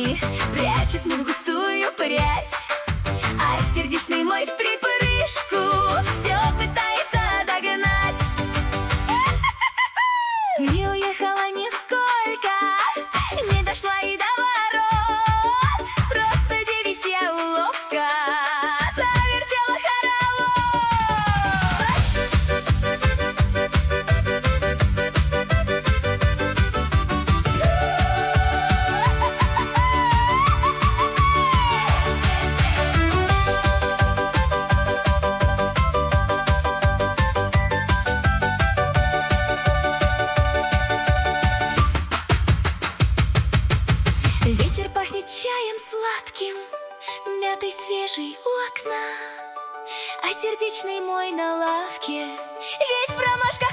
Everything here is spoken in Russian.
ладони, прячась на густую прядь. А сердечный мой в припрыжку все пытается догнать. Не уехала нисколько, не дошла и до ворот. Просто девичья уловка завертела хоровод. Ветер пахнет чаем сладким, мятой свежей у окна, а сердечный мой на лавке весь в ромашках.